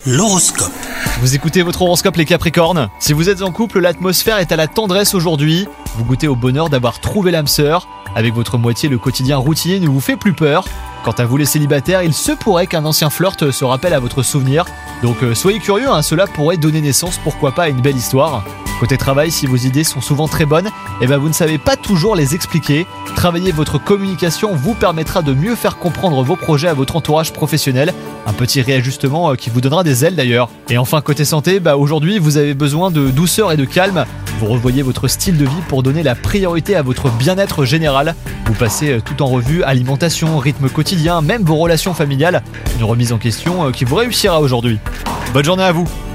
L'horoscope. Vous écoutez votre horoscope les Capricornes. Si vous êtes en couple, l'atmosphère est à la tendresse aujourd'hui. Vous goûtez au bonheur d'avoir trouvé l'âme sœur. Avec votre moitié, le quotidien routinier ne vous fait plus peur. Quant à vous les célibataires, il se pourrait qu'un ancien flirt se rappelle à votre souvenir. Donc soyez curieux, cela pourrait donner naissance, pourquoi pas, à une belle histoire. Côté travail, si vos idées sont souvent très bonnes, vous ne savez pas toujours les expliquer. Travailler votre communication vous permettra de mieux faire comprendre vos projets à votre entourage professionnel. Un petit réajustement qui vous donnera des ailes d'ailleurs. Et enfin côté santé, aujourd'hui vous avez besoin de douceur et de calme. Vous revoyez votre style de vie pour donner la priorité à votre bien-être général. Vous passez tout en revue alimentation, rythme quotidien, même vos relations familiales. Une remise en question qui vous réussira aujourd'hui. Bonne journée à vous!